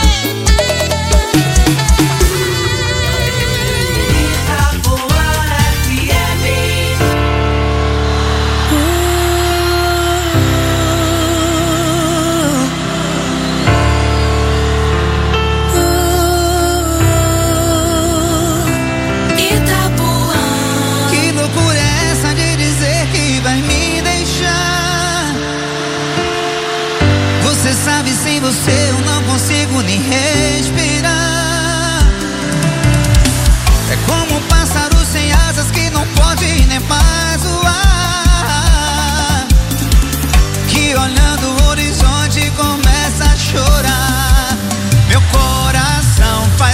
Que loucura é essa de dizer que vai me deixar? Você sabe, sem você eu não consigo nem respirar. É como um pássaro sem asas que não pode nem mais voar, que olhando o horizonte começa a chorar. Meu coração faz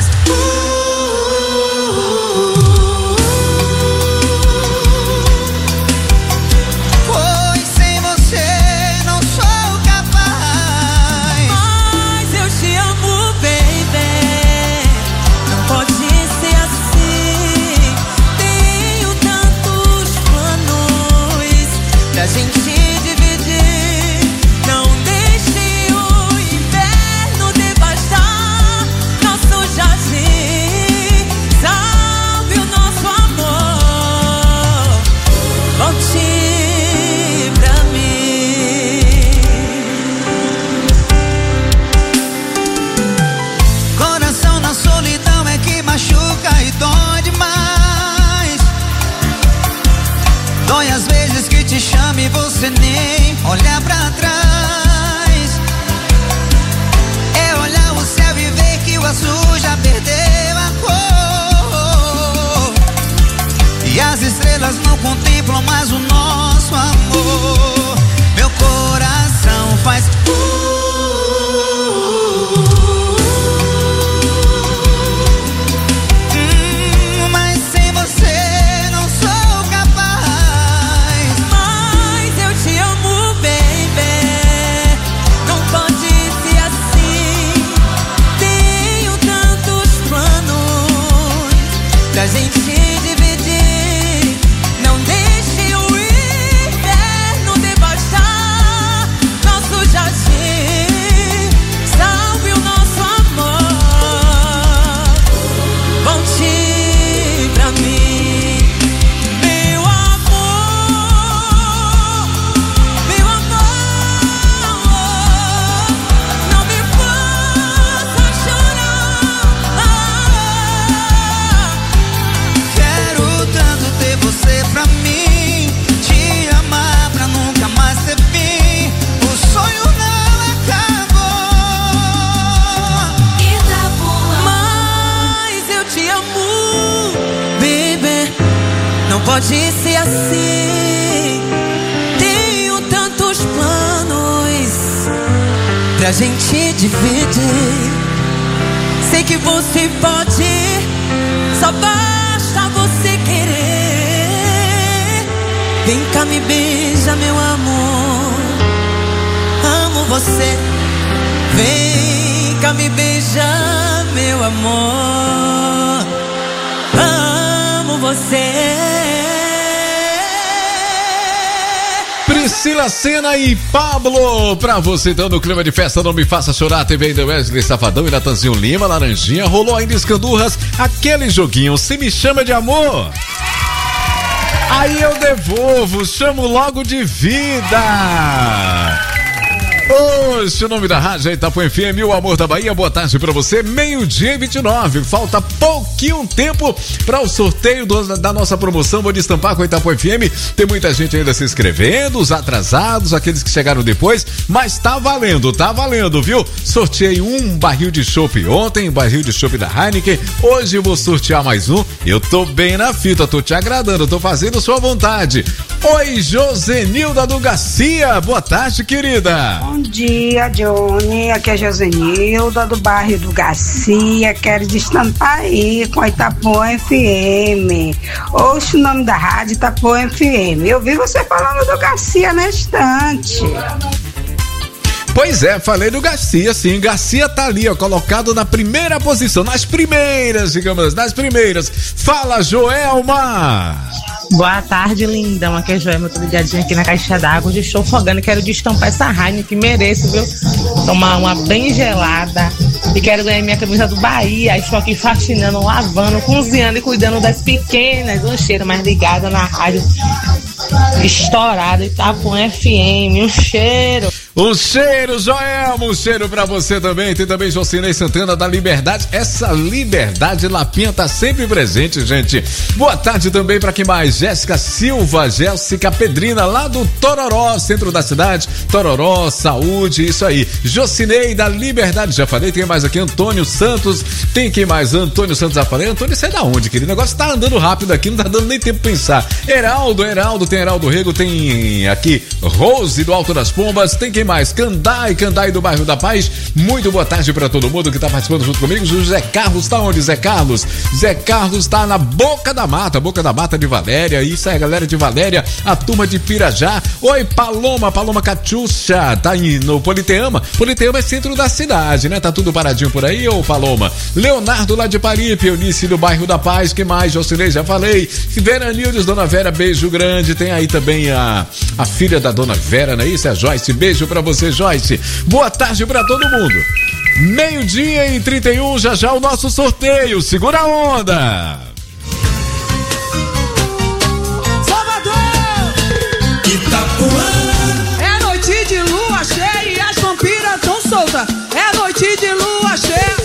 pois sem você não sou capaz. Mas eu te amo, baby. Não pode ser assim. Tenho tantos planos pra gente dividir. Não deixe o inverno devastar nosso jardim. Salve o nosso amor. Volte pra mim. Coração na solidão é que machuca e dói demais. Dói às vezes que te chama e você nem olha pra trás. É olhar o céu e ver que o azul já perdeu a cor. E as estrelas não contemplam mais o nosso amor. Meu coração faz Hum, mas sem você não sou capaz. Mas eu te amo, baby. Não pode ser assim. Tenho tantos planos pra gente dividir. Não deixe o inverno devastar nosso jardim. Salve o nosso amor. Volte pra mim, meu amor, meu amor. Não me faça chorar. Quero tanto ter você pra mim, te amar pra nunca mais ter fim. O sonho não acabou. Mas eu te amo, baby. Não pode ser assim. Tenho tantos planos pra gente dividir. Sei que você pode, só basta você querer. Vem cá, me beija, meu amor. Amo você. Vem cá, me beija, meu amor. Amo você. Priscila Senna e Pablo, pra você então no clima de festa, não me faça chorar. Teve ainda Wesley Safadão e Natanzinho Lima, Laranjinha. Rolou ainda Escandurras, aquele joguinho, Se Me Chama de Amor. Aí eu devolvo, chamo logo de vida. Hoje o nome da rádio é Itapuã F M, o amor da Bahia. Boa tarde pra você, meio-dia e vinte e nove. Falta pouquinho tempo para o sorteio do, da nossa promoção. Vou destampar com a Itapuã F M. Tem muita gente ainda se inscrevendo, os atrasados, aqueles que chegaram depois, mas tá valendo, tá valendo, viu? Sorteei um barril de chopp ontem, um barril de chopp da Heineken. Hoje eu vou sortear mais um. Eu tô bem na fita, tô te agradando, tô fazendo sua vontade. Oi, Josenilda do Garcia. Boa tarde, querida. Bom dia, Johnny. Aqui é Josenilda do bairro do Garcia. Quero destampar aí com a Itapuã F M. Ouço o nome da rádio Itapuã F M. Eu vi você falando do Garcia na estante. Pois é, falei do Garcia, sim. Garcia tá ali, ó, colocado na primeira posição, nas primeiras, digamos, nas primeiras. Fala, Joelma! Boa tarde, lindão. Aqui é Joelma, tô ligadinha aqui na caixa d'água. Hoje estou fogando e quero destampar essa Heineken que mereço, viu? Tomar uma bem gelada. E quero ganhar minha camisa do Bahia. Estou aqui faxinando, lavando, cozinhando e cuidando das pequenas. Um cheiro mais ligada na rádio estourada e tá com F M. Um cheiro. Um cheiro, Joelma, um cheiro pra você também. Tem também Jocinei Santana da Liberdade. Essa Liberdade Lapinha tá sempre presente, gente. Boa tarde também pra quem mais? Jéssica Silva, Jéssica Pedrina, lá do Tororó, centro da cidade. Tororó, saúde, isso aí. Jocinei da Liberdade, já falei. Tem mais aqui, Antônio Santos. Tem quem mais? Antônio Santos, já falei. Antônio, você é da onde, querido? O negócio tá andando rápido aqui, não tá dando nem tempo pra pensar. Heraldo, Heraldo, tem Heraldo Rego, tem aqui Rose do Alto das Pombas. Tem quem mais? Candai, Candai do bairro da Paz. Muito boa tarde pra todo mundo que tá participando junto comigo. O Zé Carlos tá onde, Zé Carlos? Zé Carlos tá na Boca da Mata, Boca da Mata de Valéria. Isso aí, galera de Valéria, a turma de Pirajá. Oi, Paloma, Paloma Catiuxa, tá aí no Politeama. Politeama é centro da cidade, né? Tá tudo paradinho por aí, ô Paloma? Leonardo lá de Paripe, Eunice do bairro da Paz. Que mais? Jocinei, já falei. Vera Nildes, Dona Vera, beijo grande. Tem aí também a, a filha da Dona Vera, não é isso? É a Joyce, beijo pra você, Joyce. Boa tarde pra todo mundo. Meio-dia e trinta e um, já já o nosso sorteio. Segura a onda. Salvador! Itapuã! É noite de lua cheia e as vampiras tão soltas. É noite de lua cheia.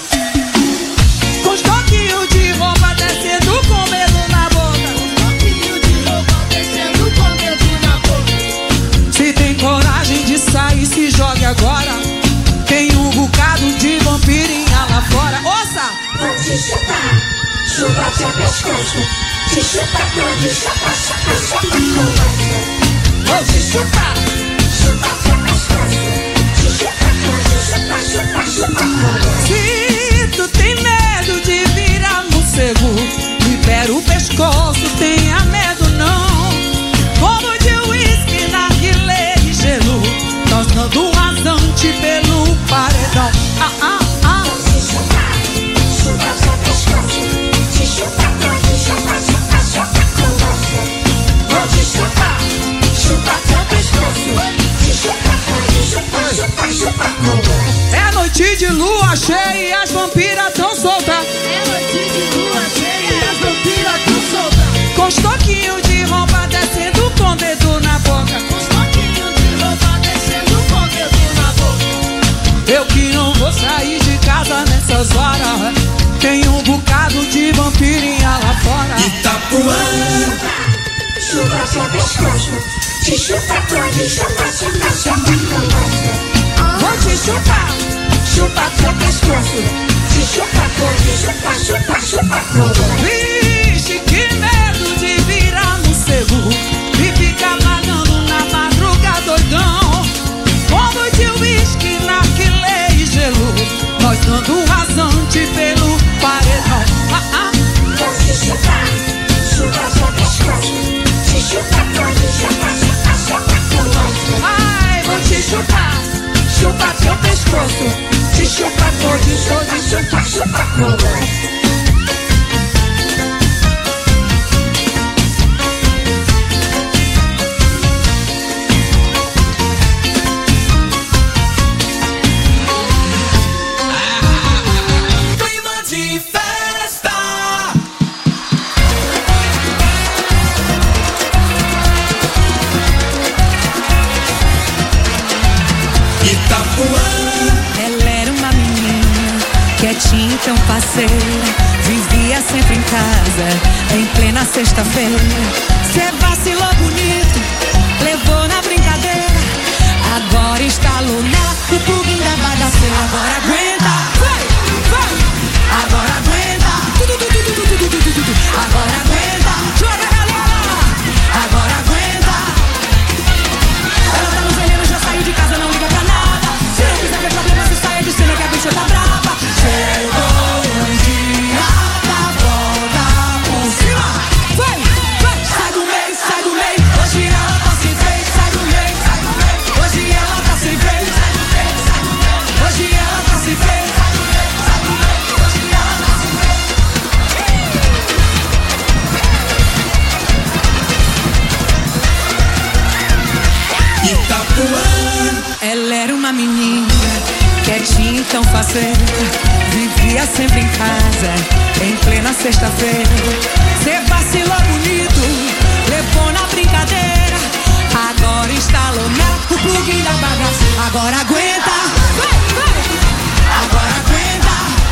Com os toquinhos de roupa descendo com medo na boca. Toquinho de roupa descendo com medo na boca. Se tem coragem de sair, se jogue agora. Tem um bocado de vampirinha lá fora. Ouça! Vou te chutar, chupa seu pescoço. Te chupa todo, chupa, chupa, chupa com você. Vou te chutar, chupa seu pescoço. Te chupa todo, chupa, chupa, chupa com você. se tu tem medo de virar morcego, libera o pescoço, tenha medo não. Como de uísque, narguilé e gelo, nós dando um rasante pelo paredão. Ah, ah, ah. Vou te chutar, chupa seu pescoço. Te chupa todo, chupa, chupa, chupa com você. Vou te chutar, chupa seu pescoço. Te chupa todo, chupa, chupa, chupa com você. É noite de lua cheia e as vampiras tão soltas. É noite de lua cheia e as vampiras tão soltas. Com os toquinhos de roupa descendo com o dedo na boca. Com os toquinhos de roupa descendo com o dedo na boca. Eu que não vou sair de casa nessas horas. Tem um bocado de vampirinha lá fora. Itapuã! Chupa seu pescoço. Te chupa todo, chupa, chupa, chupa com você. Vou te chupar, chupa seu pescoço. Te chupa todo, chupa, chupa, chupa com você. Vixe, que medo de virar morcego e ficar vagando na madrugada doidão. Como de uísque, narguilé e gelo, nós dando um rasante pelo paredão. Ah, ah. Vou te chupar, chupa seu pescoço. Te chupa todo, chupa, chupa, chupa com você. Ai, vou te chupar, chupa seu pescoço. Te chupa todo, chupa, chupa, chupa com você. Clima de festa! Itapuã! Ela era uma menina quietinha, então parceira, vivia sempre em casa, em plena sexta-feira. Cê vacilou bonito, levou na brincadeira, agora instalou nela o plugin da bagaceira. Agora aguenta, vai, vai, agora aguenta, tu, tu, tu, tu, tu, tu, tu, tu, tu, tu. Agora aguenta, joga galera, agora aguenta. Ela era uma menina quietinha, tão faceira, vivia sempre em casa, em plena sexta-feira. Cê vacilou bonito, levou na brincadeira, agora instalou nela o plugin da bagaça. Agora aguenta, vai, vai. Agora aguenta,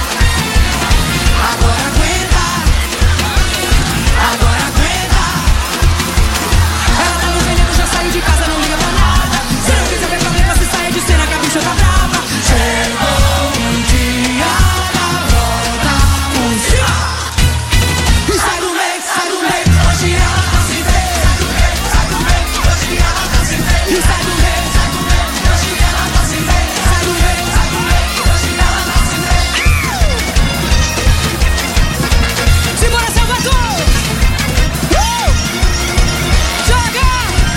agora aguenta, agora aguenta. Ela tá no veneno, já saiu de casa, não liga pra nada. Se não quiser ver problema, se saia de cena que a bicha tá brava. Chegou um dia da volta por cima. E sai do meio, sai do meio, hoje ela tá sem ver. Sai do meio, sai do meio, hoje ela tá sem ver. E sai do meio, sai do meio, hoje ela tá sem ver. Sai do meio, sai do meio, hoje ela tá sem ver. Segura, Salvador! Uh! Joga!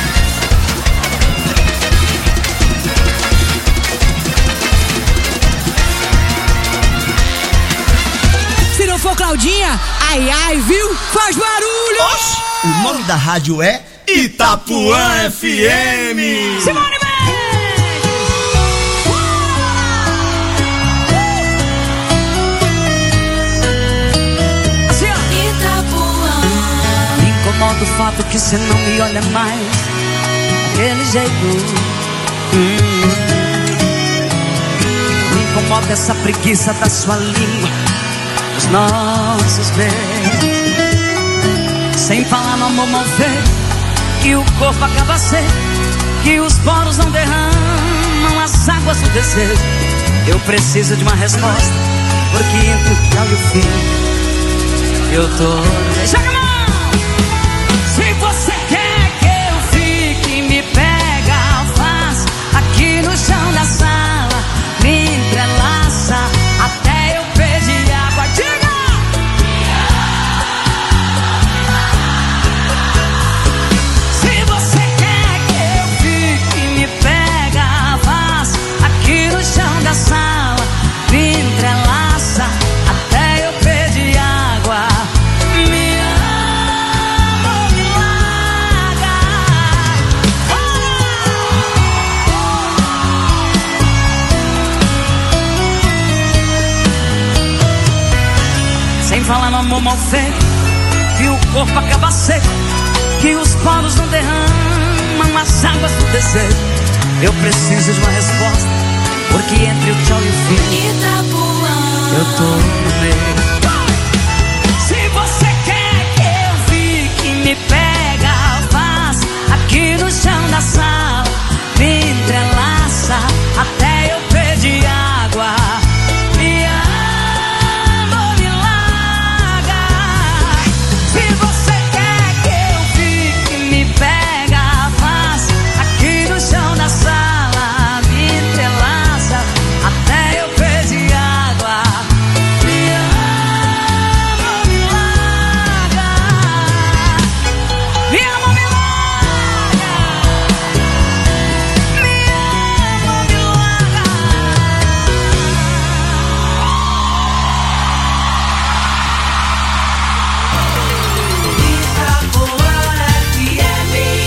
Se não for Claudinha, ai ai, viu? Faz barulho! Oxi, o nome da rádio é Itapuã F M. Simone Me incomoda o fato que você não me olha mais daquele jeito. Hum. Me incomoda essa preguiça da sua língua, os nossos beijos. Sem falar no amor mal feito, que o corpo acaba seco, que os poros não derramam as águas do desejo. Eu preciso de uma resposta, porque entre o tchau e o fim eu tô... Joga a mão! Se você quer que eu fique, me pega, faz aqui no chão da sala, me entrelaça até eu pedir água. Diga! Se você quer que eu fique, me pega, faz aqui no chão da sala, me entrelaça até eu pedir água. Me ama ou me larga. Sem falar no amor mal feito, que o corpo acaba seco, que os poros não derramam as águas do desejo. Eu preciso de uma resposta, porque entre o tchau e o fim eu tô no meio. Se você quer que eu fique, me pega.